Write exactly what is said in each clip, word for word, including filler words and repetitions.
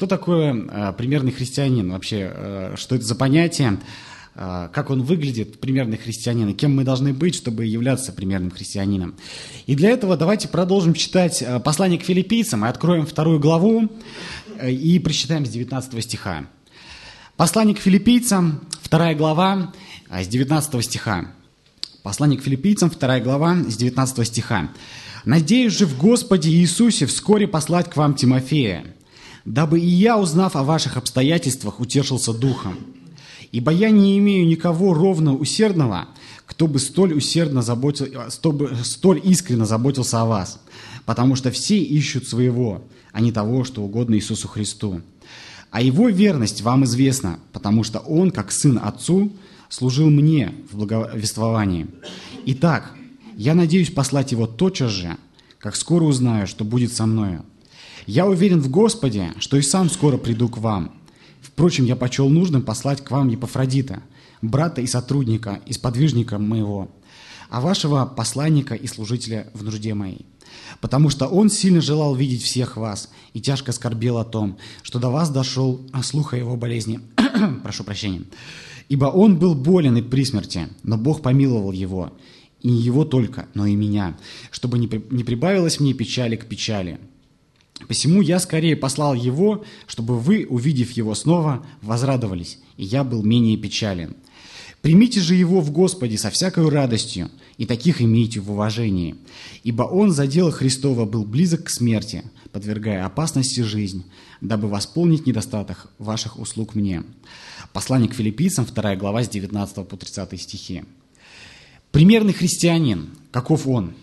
что такое примерный христианин вообще? Что это за понятие? Как он выглядит, примерный христианин, и кем мы должны быть, чтобы являться примерным христианином? И для этого давайте продолжим читать послание к филиппийцам и откроем вторую главу и прочитаем с девятнадцатого стиха. Послание к филиппийцам, вторая глава, с девятнадцатого стиха. Послание к филиппийцам, вторая глава, с девятнадцатого стиха. «Надеюсь же в Господе Иисусе вскоре послать к вам Тимофея, дабы и я, узнав о ваших обстоятельствах, утешился духом. Ибо я не имею никого ровно усердного, кто бы столь усердно заботился, столь искренне заботился о вас, потому что все ищут своего, а не того, что угодно Иисусу Христу. А его верность вам известна, потому что он, как сын отцу, служил мне в благовествовании. Итак, я надеюсь послать его тотчас же, как скоро узнаю, что будет со мною. Я уверен в Господе, что и сам скоро приду к вам. Впрочем, я почел нужным послать к вам Епафродита, брата и сотрудника, и сподвижника моего, а вашего посланника и служителя в нужде моей. Потому что он сильно желал видеть всех вас и тяжко скорбел о том, что до вас дошел слух о его болезни. Прошу прощения. Ибо он был болен и при смерти, но Бог помиловал его, и не его только, но и меня, чтобы не прибавилось мне печали к печали. Посему я скорее послал его, чтобы вы, увидев его снова, возрадовались, и я был менее печален. Примите же его в Господе со всякой радостью, и таких имейте в уважении. Ибо он за дело Христова был близок к смерти, подвергая опасности жизнь, дабы восполнить недостаток ваших услуг мне». Послание к филиппийцам, вторая глава, с девятнадцатого по тридцатый стихи. Примерный христианин, каков он?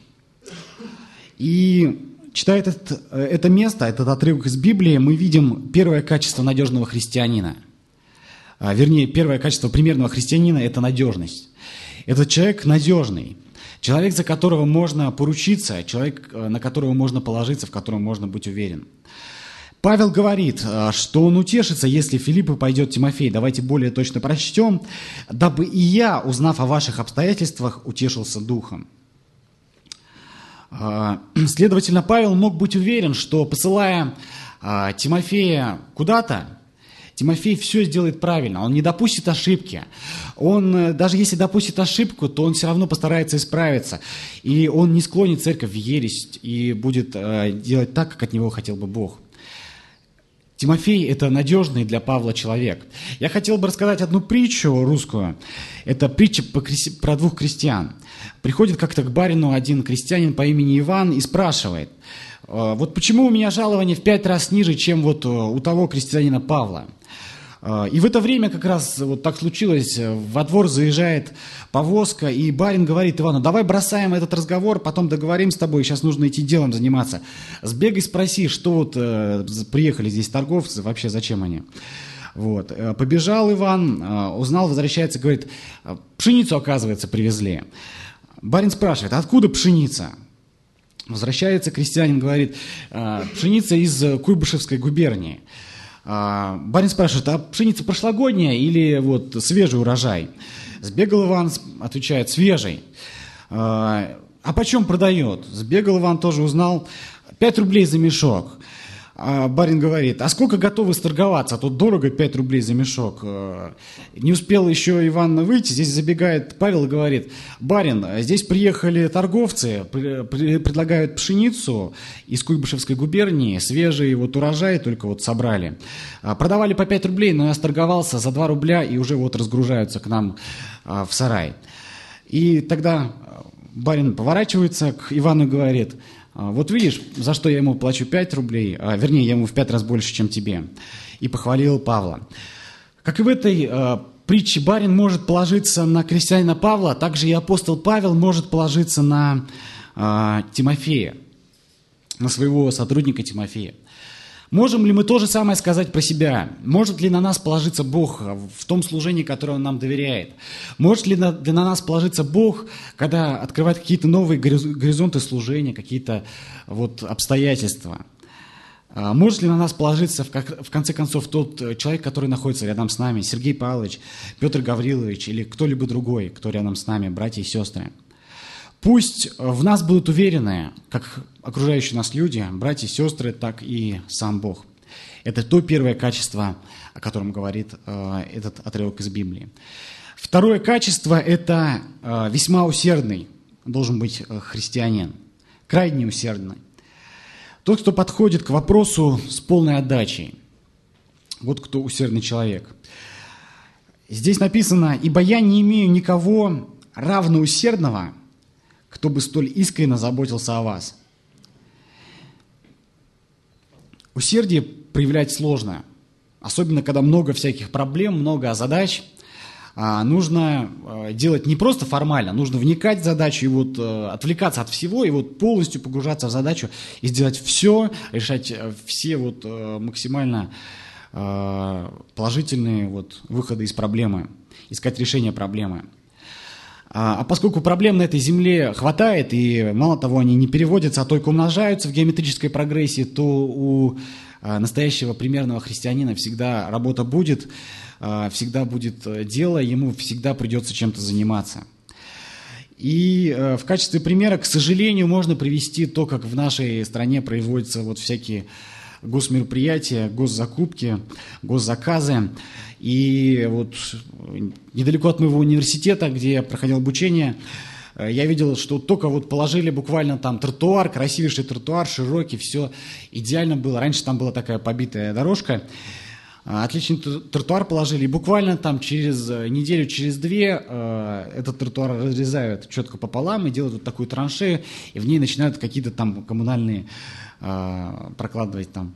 И читая этот, это место, этот отрывок из Библии, мы видим первое качество надежного христианина. Вернее, первое качество примерного христианина – это надежность. Этот человек надежный, человек, за которого можно поручиться, человек, на которого можно положиться, в котором можно быть уверен. Павел говорит, что он утешится, если Филиппу пойдет Тимофей. Давайте более точно прочтем. «Дабы и я, узнав о ваших обстоятельствах, утешился духом». Следовательно, Павел мог быть уверен, что, посылая Тимофея куда-то, Тимофей все сделает правильно, он не допустит ошибки. Он, даже если допустит ошибку, то он все равно постарается исправиться. И он не склонит церковь в ересь и будет делать так, как от него хотел бы Бог. Тимофей – это надежный для Павла человек. Я хотел бы рассказать одну притчу русскую. Это притча про двух крестьян. Приходит как-то к барину один крестьянин по имени Иван и спрашивает: вот почему у меня жалование в пять раз ниже, чем вот у того крестьянина Павла? И в это время как раз вот так случилось, во двор заезжает повозка, и барин говорит Ивану: давай бросаем этот разговор, потом договорим с тобой, сейчас нужно идти делом заниматься. Сбегай, спроси, что вот э, приехали здесь торговцы, вообще зачем они? Вот. Побежал Иван, узнал, возвращается, говорит: пшеницу, оказывается, привезли. Барин спрашивает: откуда пшеница? Возвращается крестьянин, говорит: пшеница из Куйбышевской губернии. Барин спрашивает: а пшеница прошлогодняя или вот свежий урожай? Сбегал Иван, отвечает: свежий. А почем продает? Сбегал Иван, тоже узнал: пять рублей за мешок. А барин говорит: а сколько готовы сторговаться? А тут дорого, пять рублей за мешок. Не успел еще Иван выйти, здесь забегает Павел и говорит: барин, здесь приехали торговцы, предлагают пшеницу из Куйбышевской губернии, свежий вот урожай только вот собрали. Продавали по пять рублей, но я сторговался за два рубля и уже вот разгружаются к нам в сарай. И тогда барин поворачивается к Ивану и говорит: вот видишь, за что я ему плачу пять рублей, а, вернее, я ему в пять раз больше, чем тебе. И похвалил Павла. Как и в этой а, притче, барин может положиться на крестьянина Павла, также и апостол Павел может положиться на а, Тимофея, на своего сотрудника Тимофея. Можем ли мы то же самое сказать про себя? Может ли на нас положиться Бог в том служении, которое Он нам доверяет? Может ли на, на нас положиться Бог, когда открывает какие-то новые горизонты служения, какие-то вот обстоятельства? Может ли на нас положиться, в, как, в конце концов, тот человек, который находится рядом с нами, Сергей Павлович, Петр Гаврилович или кто-либо другой, кто рядом с нами, братья и сестры? Пусть в нас будут уверены, как окружающие нас люди, братья и сестры, так и сам Бог. Это то первое качество, о котором говорит э, этот отрывок из Библии. Второе качество – это э, весьма усердный должен быть э, христианин, крайне усердный. Тот, кто подходит к вопросу с полной отдачей. Вот кто усердный человек. Здесь написано: «Ибо я не имею никого равноусердного, кто бы столь искренне заботился о вас». Усердие проявлять сложно, особенно когда много всяких проблем, много задач. Нужно делать не просто формально, нужно вникать в задачу и вот отвлекаться от всего, и вот полностью погружаться в задачу и сделать все, решать все вот максимально положительные вот выходы из проблемы, искать решение проблемы. А поскольку проблем на этой земле хватает, и мало того, они не переводятся, а только умножаются в геометрической прогрессии, то у настоящего примерного христианина всегда работа будет, всегда будет дело, ему всегда придется чем-то заниматься. И в качестве примера, к сожалению, можно привести то, как в нашей стране производятся вот всякие госмероприятия, госзакупки, госзаказы. И вот недалеко от моего университета, где я проходил обучение, я видел, что только вот положили буквально там тротуар, красивейший тротуар, широкий, все идеально было. Раньше там была такая побитая дорожка, отличный тротуар положили, и буквально там через неделю, через две этот тротуар разрезают четко пополам и делают вот такую траншею, и в ней начинают какие-то там коммунальные прокладывать там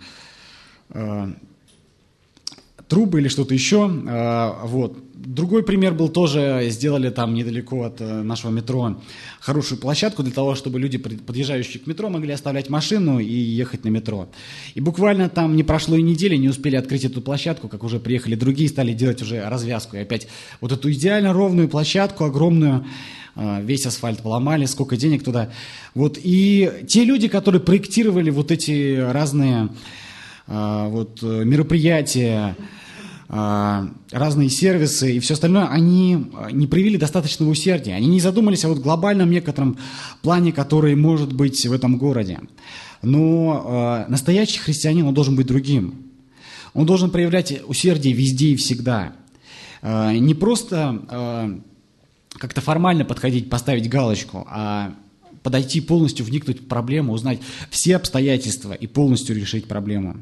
трубы или что-то еще. Вот. Другой пример был тоже, сделали там недалеко от нашего метро хорошую площадку для того, чтобы люди, подъезжающие к метро, могли оставлять машину и ехать на метро. И буквально там не прошло и недели, не успели открыть эту площадку, как уже приехали другие, стали делать уже развязку. И опять вот эту идеально ровную площадку, огромную, весь асфальт поломали, сколько денег туда. Вот. И те люди, которые проектировали вот эти разные вот, мероприятия, разные сервисы и все остальное, они не проявили достаточного усердия. Они не задумались о вот глобальном некотором плане, который может быть в этом городе. Но настоящий христианин, он должен быть другим. Он должен проявлять усердие везде и всегда. Не просто как-то формально подходить, поставить галочку, а подойти полностью, вникнуть в проблему, узнать все обстоятельства и полностью решить проблему.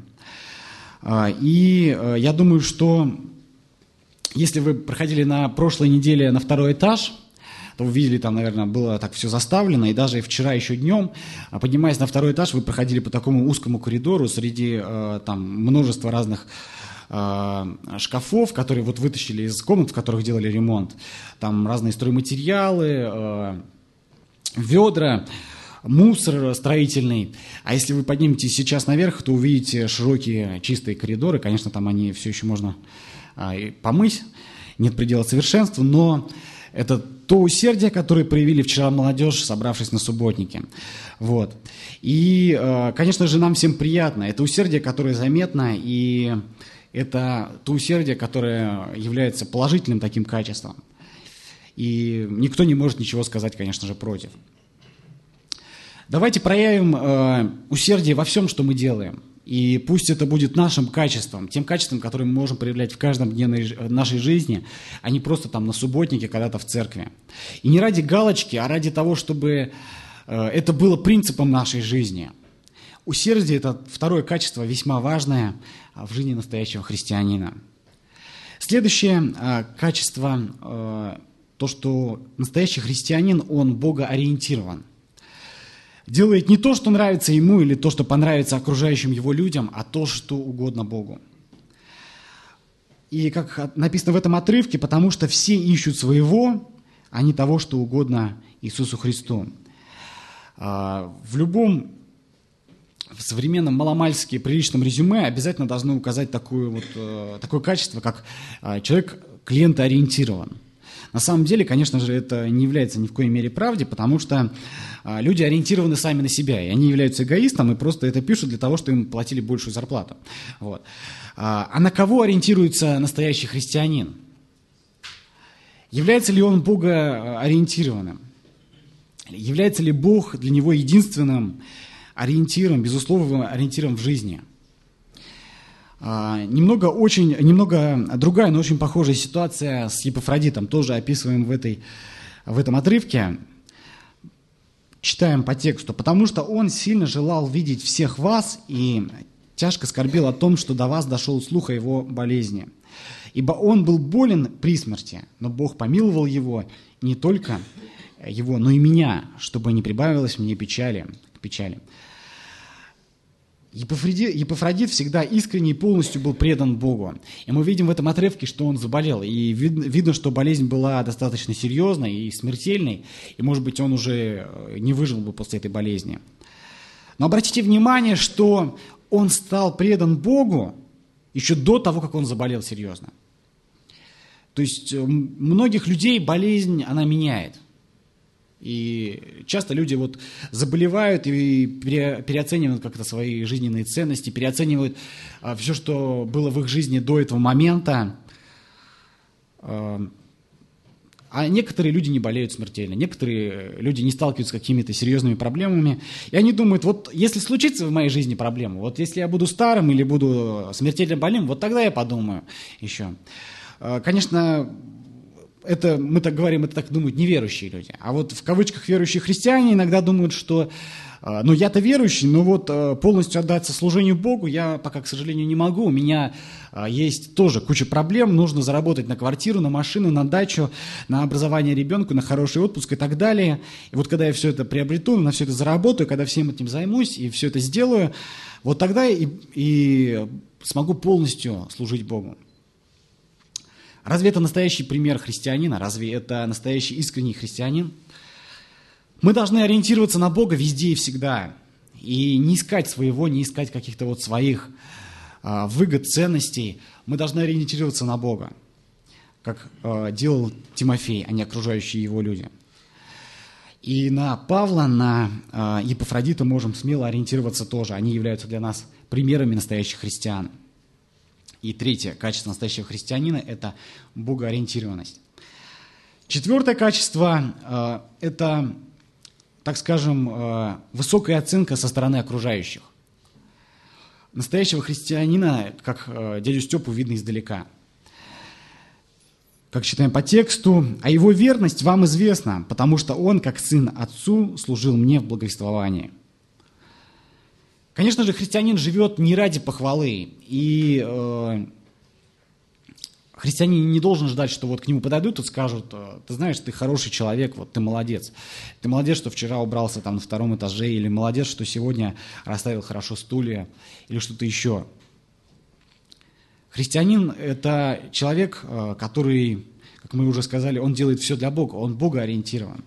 И я думаю, что если вы проходили на прошлой неделе на второй этаж, то вы видели, там, наверное, было так все заставлено, и даже вчера еще днем, поднимаясь на второй этаж, вы проходили по такому узкому коридору среди там множества разных шкафов, которые вот вытащили из комнат, в которых делали ремонт. Там разные стройматериалы, ведра, мусор строительный. А если вы подниметесь сейчас наверх, то увидите широкие чистые коридоры. Конечно, там они все еще можно а, и помыть, нет предела совершенству, но это то усердие, которое проявили вчера молодежь, собравшись на субботнике. Вот. И, а, конечно же, нам всем приятно. Это усердие, которое заметно, и это то усердие, которое является положительным таким качеством. И никто не может ничего сказать, конечно же, против. Давайте проявим э, усердие во всем, что мы делаем. И пусть это будет нашим качеством, тем качеством, которое мы можем проявлять в каждом дне нашей жизни, а не просто там на субботнике, когда-то в церкви. И не ради галочки, а ради того, чтобы э, это было принципом нашей жизни. Усердие – это второе качество, весьма важное в жизни настоящего христианина. Следующее э, качество, э, то, что настоящий христианин, он богоориентирован. Делает не то, что нравится ему, или то, что понравится окружающим его людям, а то, что угодно Богу. И как написано в этом отрывке, потому что все ищут своего, а не того, что угодно Иисусу Христу. В любом в современном маломальски приличном резюме обязательно должны указать такое, вот, такое качество, как человек клиентоориентирован. На самом деле, конечно же, это не является ни в коей мере правдой, потому что а, люди ориентированы сами на себя, и они являются эгоистом, и просто это пишут для того, чтобы им платили большую зарплату. Вот. А, а на кого ориентируется настоящий христианин? Является ли он богоориентированным? Является ли Бог для него единственным ориентиром, безусловным ориентиром в жизни? Немного, очень, немного другая, но очень похожая ситуация с Епафродитом, тоже описываем в, этой, в этом отрывке. Читаем по тексту. «Потому что он сильно желал видеть всех вас и тяжко скорбел о том, что до вас дошел слух о его болезни. Ибо он был болен при смерти, но Бог помиловал его, не только его, но и меня, чтобы не прибавилось мне печали, к печали». Епафродит, Епафродит всегда искренне и полностью был предан Богу. И мы видим в этом отрывке, что он заболел. И видно, видно, что болезнь была достаточно серьезной и смертельной. И, может быть, он уже не выжил бы после этой болезни. Но обратите внимание, что он стал предан Богу еще до того, как он заболел серьезно. То есть многих людей болезнь, она меняет. И часто люди вот заболевают и переоценивают как-то свои жизненные ценности, переоценивают а, все, что было в их жизни до этого момента. А, а некоторые люди не болеют смертельно, некоторые люди не сталкиваются с какими-то серьезными проблемами. И они думают, вот если случится в моей жизни проблема, вот если я буду старым или буду смертельно больным, вот тогда я подумаю еще. А, конечно, это, мы так говорим, это так думают неверующие люди. А вот в кавычках верующие христиане иногда думают, что ну я-то верующий, но вот полностью отдаться служению Богу я пока, к сожалению, не могу. У меня есть тоже куча проблем, нужно заработать на квартиру, на машину, на дачу, на образование ребенку, на хороший отпуск и так далее. И вот когда я все это приобрету, на все это заработаю, когда всем этим займусь и все это сделаю, вот тогда и, и смогу полностью служить Богу. Разве это настоящий пример христианина? Разве это настоящий искренний христианин? Мы должны ориентироваться на Бога везде и всегда. И не искать своего, не искать каких-то вот своих а, выгод, ценностей. Мы должны ориентироваться на Бога, как а, делал Тимофей, а не окружающие его люди. И на Павла, на а, Епафродита можем смело ориентироваться тоже. Они являются для нас примерами настоящих христиан. И третье качество настоящего христианина – это богоориентированность. Четвертое качество э, – это, так скажем, э, высокая оценка со стороны окружающих. Настоящего христианина, как э, дядю Степу, видно издалека. Как читаем по тексту, «А его верность вам известна, потому что он, как сын отцу, служил мне в благовествовании». Конечно же, христианин живет не ради похвалы, и э, христианин не должен ждать, что вот к нему подойдут и скажут: ты знаешь, ты хороший человек, вот ты молодец. Ты молодец, что вчера убрался там на втором этаже, или молодец, что сегодня расставил хорошо стулья, или что-то еще. Христианин – это человек, который, как мы уже сказали, он делает все для Бога, он богоориентирован.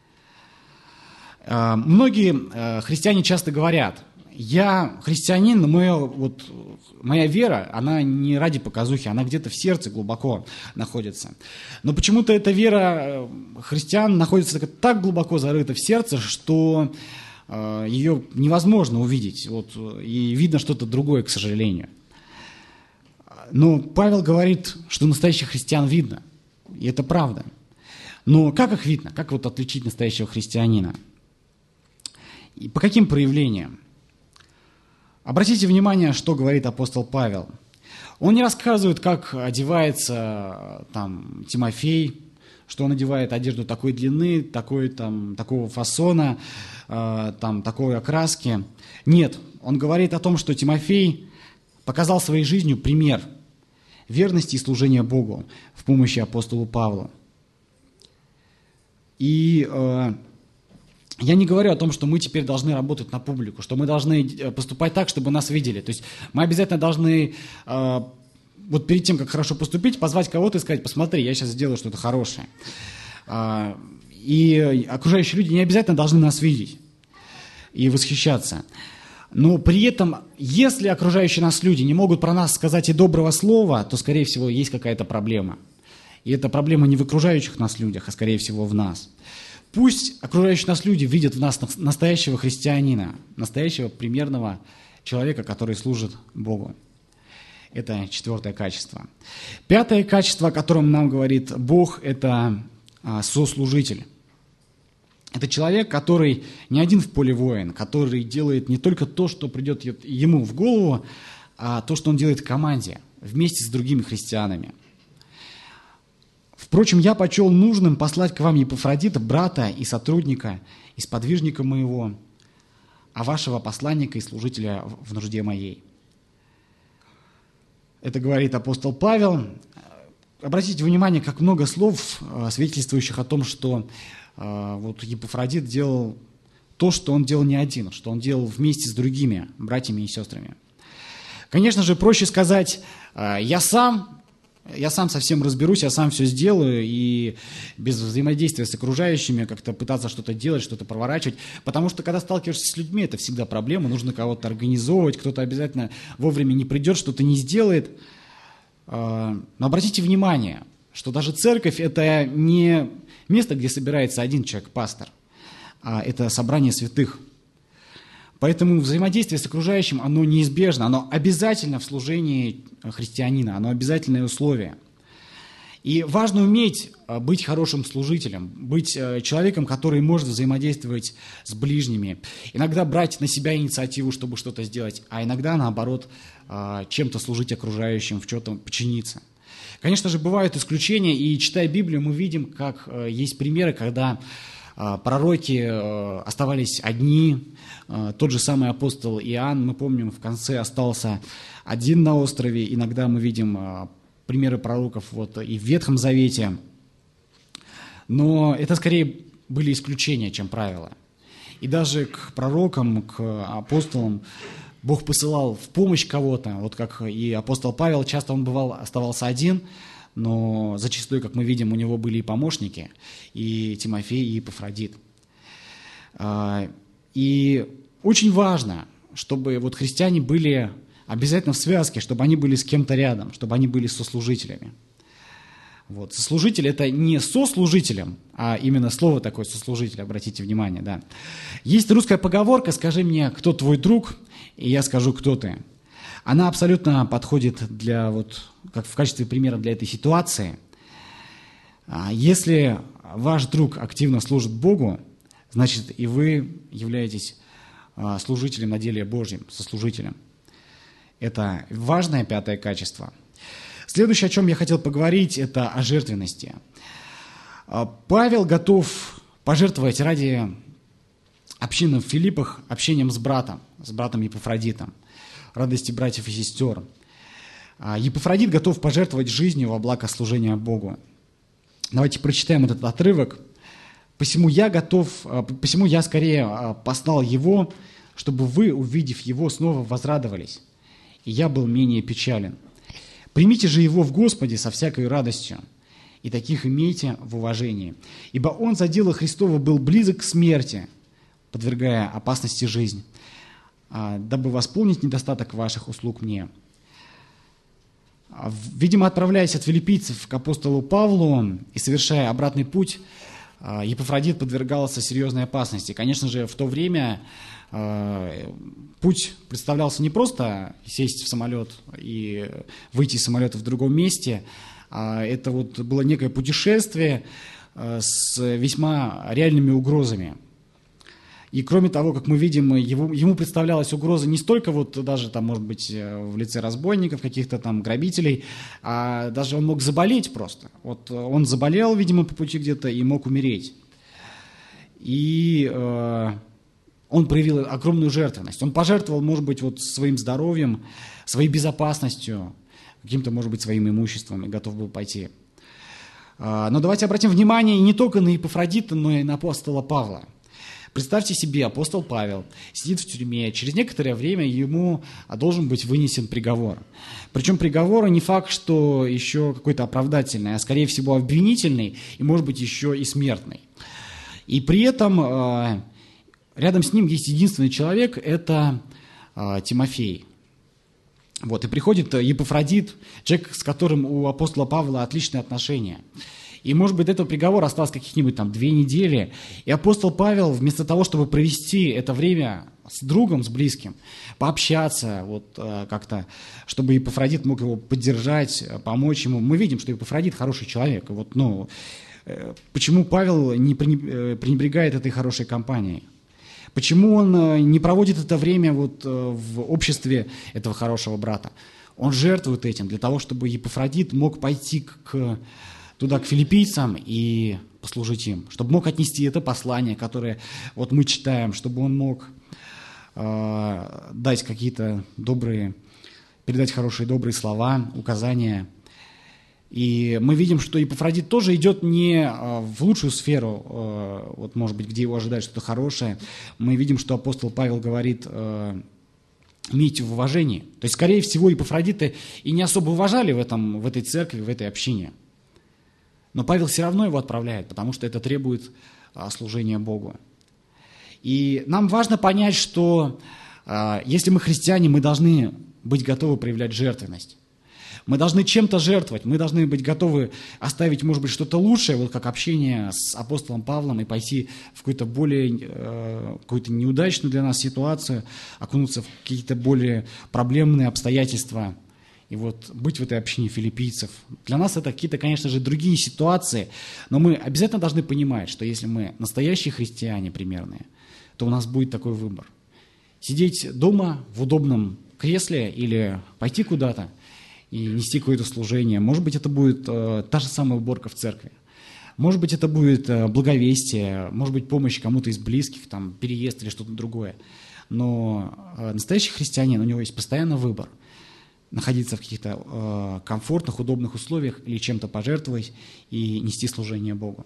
Многие христиане часто говорят: я христианин, но моя, вот, моя вера, она не ради показухи, она где-то в сердце глубоко находится. Но почему-то эта вера христиан находится так глубоко зарыта в сердце, что э, ее невозможно увидеть. Вот, и видно что-то другое, к сожалению. Но Павел говорит, что настоящих христиан видно. И это правда. Но как их видно? Как вот отличить настоящего христианина? И по каким проявлениям? Обратите внимание, что говорит апостол Павел. Он не рассказывает, как одевается там Тимофей, что он одевает одежду такой длины, такой, там, такого фасона, э, там, такой окраски. Нет, он говорит о том, что Тимофей показал своей жизнью пример верности и служения Богу в помощи апостолу Павлу. И э, я не говорю о том, что мы теперь должны работать на публику, что мы должны поступать так, чтобы нас видели. То есть мы обязательно должны, э, вот перед тем, как хорошо поступить, позвать кого-то и сказать: посмотри, я сейчас сделаю что-то хорошее. Э, и окружающие люди не обязательно должны нас видеть и восхищаться. Но при этом, если окружающие нас люди не могут про нас сказать и доброго слова, то, скорее всего, есть какая-то проблема. И эта проблема не в окружающих нас людях, а, скорее всего, в нас. Пусть окружающие нас люди видят в нас настоящего христианина, настоящего примерного человека, который служит Богу. Это четвертое качество. Пятое качество, о котором нам говорит Бог, это сослужитель. Это человек, который не один в поле воин, который делает не только то, что придет ему в голову, а то, что он делает в команде, вместе с другими христианами. Впрочем, я почел нужным послать к вам Епафродита, брата и сотрудника, и сподвижника моего, а вашего посланника и служителя в нужде моей. Это говорит апостол Павел. Обратите внимание, как много слов, свидетельствующих о том, что вот Епафродит делал то, что он делал не один, что он делал вместе с другими братьями и сестрами. Конечно же, проще сказать, я сам, я сам совсем разберусь, я сам все сделаю, и без взаимодействия с окружающими как-то пытаться что-то делать, что-то проворачивать, потому что когда сталкиваешься с людьми, это всегда проблема, нужно кого-то организовывать, кто-то обязательно вовремя не придет, что-то не сделает. Но обратите внимание, что даже церковь – это не место, где собирается один человек, пастор, а это собрание святых. Поэтому взаимодействие с окружающим, оно неизбежно, оно обязательно в служении христианина, оно обязательное условие. И важно уметь быть хорошим служителем, быть человеком, который может взаимодействовать с ближними. Иногда брать на себя инициативу, чтобы что-то сделать, а иногда, наоборот, чем-то служить окружающим, в чем-то подчиниться. Конечно же, бывают исключения, и читая Библию, мы видим, как есть примеры, когда пророки оставались одни. Тот же самый апостол Иоанн, мы помним, в конце остался один на острове. Иногда мы видим примеры пророков вот и в Ветхом Завете. Но это скорее были исключения, чем правила. И даже к пророкам, к апостолам Бог посылал в помощь кого-то. Вот как и апостол Павел, часто он бывал, оставался один, но зачастую, как мы видим, у него были и помощники, и Тимофей, и Епафродит. И очень важно, чтобы вот христиане были обязательно в связке, чтобы они были с кем-то рядом, чтобы они были сослужителями. Вот. Сослужитель – это не сослужителем, а именно слово такое сослужитель, обратите внимание. Да. Есть русская поговорка «Скажи мне, кто твой друг, и я скажу, кто ты». Она абсолютно подходит для, вот, как в качестве примера для этой ситуации. Если ваш друг активно служит Богу, значит и вы являетесь служителем на деле Божьем, сослужителем. Это важное пятое качество. Следующее, о чем я хотел поговорить, это о жертвенности. Павел готов пожертвовать ради общины в Филиппах общением с братом, с братом Епафродитом, радости братьев и сестер. Епафродит готов пожертвовать жизнью во благо служения Богу. Давайте прочитаем этот отрывок. «Посему я готов, посему я скорее послал его, чтобы вы, увидев его, снова возрадовались, и я был менее печален. Примите же его в Господе со всякой радостью, и таких имейте в уважении. Ибо он за дело Христово был близок к смерти, подвергая опасности жизнь, дабы восполнить недостаток ваших услуг мне». Видимо, отправляясь от филиппийцев к апостолу Павлу и совершая обратный путь, Епафродит подвергался серьезной опасности. Конечно же, в то время путь представлялся не просто сесть в самолет и выйти из самолета в другом месте, а это вот было некое путешествие с весьма реальными угрозами. И кроме того, как мы видим, его, ему представлялась угроза не столько вот даже там, может быть, в лице разбойников, каких-то там грабителей, а даже он мог заболеть просто. Вот он заболел, видимо, по пути где-то и мог умереть. И э, он проявил огромную жертвенность. Он пожертвовал, может быть, вот своим здоровьем, своей безопасностью, каким-то, может быть, своим имуществом и готов был пойти. Э, но давайте обратим внимание не только на Епафродита, но и на апостола Павла. Представьте себе, апостол Павел сидит в тюрьме, через некоторое время ему должен быть вынесен приговор. Причем приговор не факт, что еще какой-то оправдательный, а скорее всего обвинительный и, может быть, еще и смертный. И при этом рядом с ним есть единственный человек, это Тимофей. Вот, и приходит Епафродит, человек, с которым у апостола Павла отличные отношения. И, может быть, до этого приговора осталось каких-нибудь там две недели. И апостол Павел, вместо того, чтобы провести это время с другом, с близким, пообщаться, вот как-то, чтобы Епафродит мог его поддержать, помочь ему. Мы видим, что Епафродит хороший человек. И вот, ну, почему Павел не пренебрегает этой хорошей компанией? Почему он не проводит это время вот в обществе этого хорошего брата? Он жертвует этим для того, чтобы Епафродит мог пойти к, туда, к филиппийцам и послужить им, чтобы мог отнести это послание, которое вот мы читаем, чтобы он мог э, дать какие-то добрые, передать хорошие добрые слова, указания. И мы видим, что Епафродит тоже идет не в лучшую сферу, вот, может быть, где его ожидает что-то хорошее. Мы видим, что апостол Павел говорит: имейте в уважении. То есть, скорее всего, Епафродита и не особо уважали в, этом, в этой церкви, в этой общине. Но Павел все равно его отправляет, потому что это требует служения Богу. И нам важно понять, что если мы христиане, мы должны быть готовы проявлять жертвенность. Мы должны чем-то жертвовать, мы должны быть готовы оставить, может быть, что-то лучшее, вот как общение с апостолом Павлом, и пойти в какую-то более, э, какую-то неудачную для нас ситуацию, окунуться в какие-то более проблемные обстоятельства, и вот быть в этой общине филиппийцев. Для нас это какие-то, конечно же, другие ситуации, но мы обязательно должны понимать, что если мы настоящие христиане примерные, то у нас будет такой выбор. Сидеть дома в удобном кресле или пойти куда-то и нести какое-то служение. Может быть, это будет э, та же самая уборка в церкви. Может быть, это будет э, благовестие, может быть, помощь кому-то из близких, там, переезд или что-то другое. Но э, настоящий христианин, у него есть постоянный выбор. Находиться в каких-то э, комфортных, удобных условиях или чем-то пожертвовать и нести служение Богу.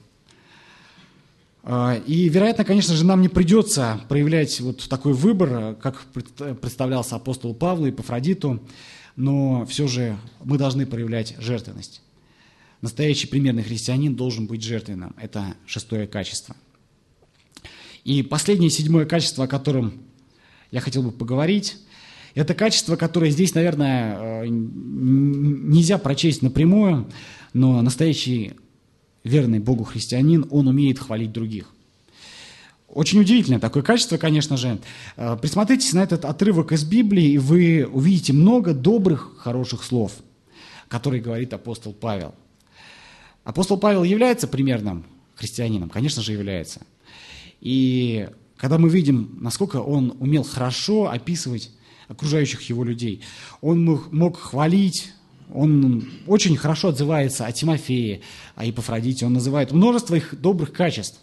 Э, и, вероятно, конечно же, нам не придется проявлять вот такой выбор, как представлялся апостолу Павлу и Епафродиту, но все же мы должны проявлять жертвенность. Настоящий примерный христианин должен быть жертвенным. Это шестое качество. И последнее, седьмое качество, о котором я хотел бы поговорить, это качество, которое здесь, наверное, нельзя прочесть напрямую, но настоящий верный Богу христианин, он умеет хвалить других. Очень удивительное такое качество, конечно же. Присмотритесь на этот отрывок из Библии, и вы увидите много добрых, хороших слов, которые говорит апостол Павел. Апостол Павел является примерным христианином? Конечно же, является. И когда мы видим, насколько он умел хорошо описывать окружающих его людей, он мог, мог хвалить, он очень хорошо отзывается о Тимофее, о Епафродите, он называет множество их добрых качеств.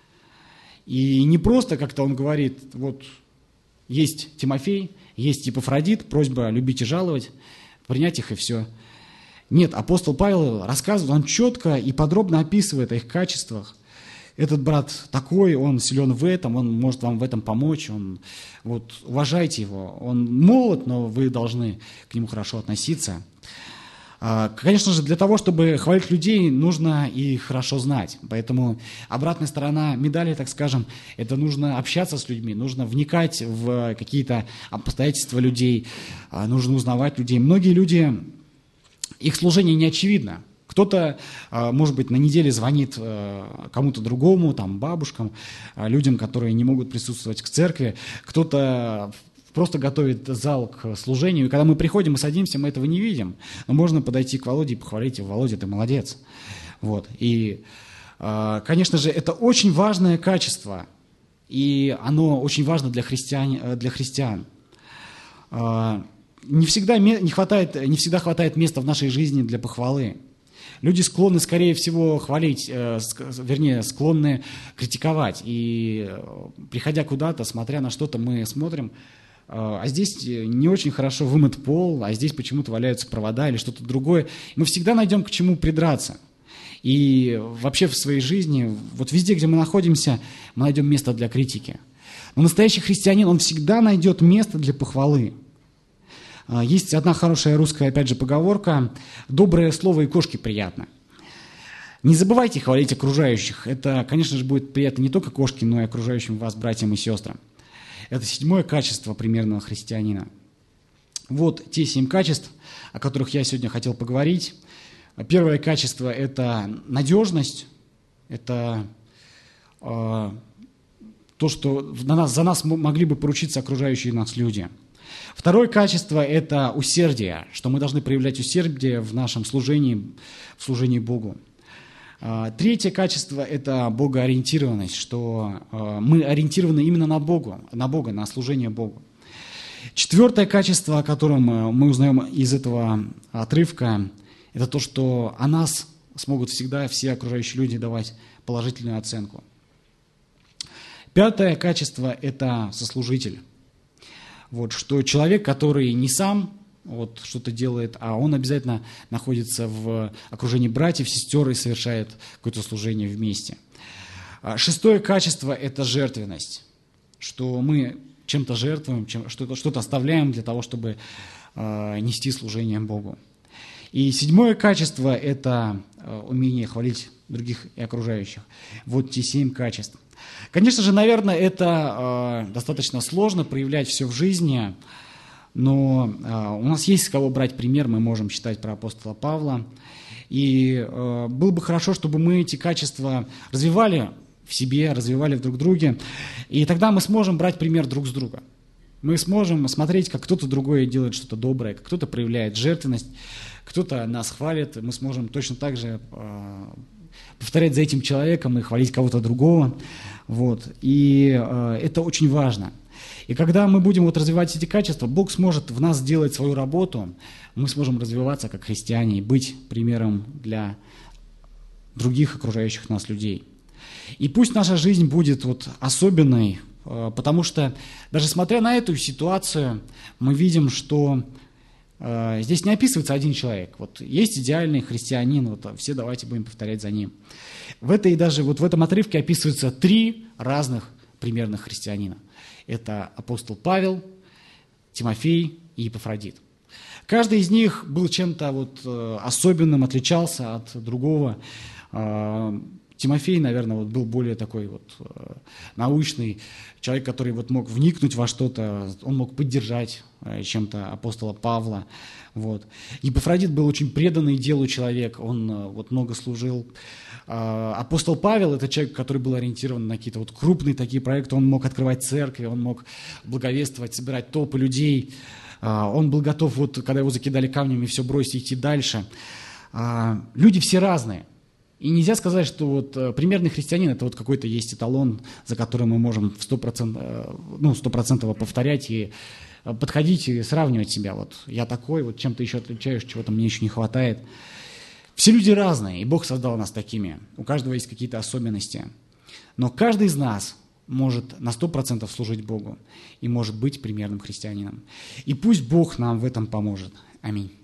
И не просто как-то он говорит: вот есть Тимофей, есть Епафродит, просьба любить и жаловать, принять их и все. Нет, апостол Павел рассказывает, он четко и подробно описывает о их качествах. Этот брат такой, он силен в этом, он может вам в этом помочь, он, вот, уважайте его. Он молод, но вы должны к нему хорошо относиться. Конечно же, для того, чтобы хвалить людей, нужно и хорошо знать. Поэтому обратная сторона медали, так скажем, это нужно общаться с людьми, нужно вникать в какие-то обстоятельства людей, нужно узнавать людей. Многие люди, их служение не очевидно. Кто-то, может быть, на неделе звонит кому-то другому, там, бабушкам, людям, которые не могут присутствовать в церкви. Кто-то просто готовит зал к служению. И когда мы приходим и садимся, мы этого не видим. Но можно подойти к Володе и похвалить его: Володя, ты молодец. Вот. И, конечно же, это очень важное качество. И оно очень важно для христиан. Для христиан. Не всегда, не, хватает, не всегда хватает места в нашей жизни для похвалы. Люди склонны, скорее всего, хвалить, вернее, склонны критиковать. И приходя куда-то, смотря на что-то, мы смотрим: а здесь не очень хорошо вымыт пол, а здесь почему-то валяются провода или что-то другое. Мы всегда найдем к чему придраться. И вообще в своей жизни, вот везде, где мы находимся, мы найдем место для критики. Но настоящий христианин, он всегда найдет место для похвалы. Есть одна хорошая русская, опять же, поговорка: «Доброе слово и кошке приятно». Не забывайте хвалить окружающих. Это, конечно же, будет приятно не только кошке, но и окружающим вас братьям и сестрам. Это седьмое качество примерного христианина. Вот те семь качеств, о которых я сегодня хотел поговорить. Первое качество – это надежность. Это э, то, что на нас, за нас могли бы поручиться окружающие нас люди. Второе качество – это усердие, что мы должны проявлять усердие в нашем служении, в служении Богу. Третье качество – это богоориентированность, что мы ориентированы именно на Бога, на Бога, на служение Богу. Четвертое качество, о котором мы узнаем из этого отрывка, это то, что о нас смогут всегда все окружающие люди давать положительную оценку. Пятое качество – это сослужитель. Вот, что человек, который не сам вот, что-то делает, а он обязательно находится в окружении братьев, сестер и совершает какое-то служение вместе. Шестое качество – это жертвенность, что мы чем-то жертвуем, чем, что-то, что-то оставляем для того, чтобы э, нести служение Богу. И седьмое качество – это э, умение хвалить других и окружающих. Вот те семь качеств. Конечно же, наверное, это э, достаточно сложно проявлять все в жизни, но э, у нас есть с кого брать пример, мы можем читать про апостола Павла. И э, было бы хорошо, чтобы мы эти качества развивали в себе, развивали в друг друге, и тогда мы сможем брать пример друг с друга. Мы сможем смотреть, как кто-то другой делает что-то доброе, как кто-то проявляет жертвенность, кто-то нас хвалит, мы сможем точно так же э, повторять за этим человеком и хвалить кого-то другого. Вот. И э, это очень важно. И когда мы будем вот развивать эти качества, Бог сможет в нас сделать свою работу, мы сможем развиваться как христиане и быть примером для других окружающих нас людей. И пусть наша жизнь будет вот особенной, э, потому что даже смотря на эту ситуацию, мы видим, что э, здесь не описывается один человек. Вот есть идеальный христианин, вот все давайте будем повторять за ним. В этой даже вот в этом отрывке описываются три разных примерных христианина. Это апостол Павел, Тимофей и Епафродит. Каждый из них был чем-то вот э, особенным, отличался от другого. Э, Тимофей, наверное, вот был более такой вот э, научный человек, который вот мог вникнуть во что-то, он мог поддержать э, чем-то апостола Павла. Вот. Епафродит был очень преданный делу человек, он э, вот много служил. Э, апостол Павел – это человек, который был ориентирован на какие-то вот крупные такие проекты, он мог открывать церкви, он мог благовествовать, собирать толпы людей. Э, он был готов, вот, когда его закидали камнями, все бросить и идти дальше. Э, люди все разные. И нельзя сказать, что вот э, примерный христианин – это вот какой-то есть эталон, за которым мы можем сто процентов, э, ну, стопроцентово повторять и э, подходить и сравнивать себя. Вот я такой, вот чем-то еще отличаюсь, чего-то мне еще не хватает. Все люди разные, и Бог создал нас такими. У каждого есть какие-то особенности. Но каждый из нас может на сто процентов служить Богу и может быть примерным христианином. И пусть Бог нам в этом поможет. Аминь.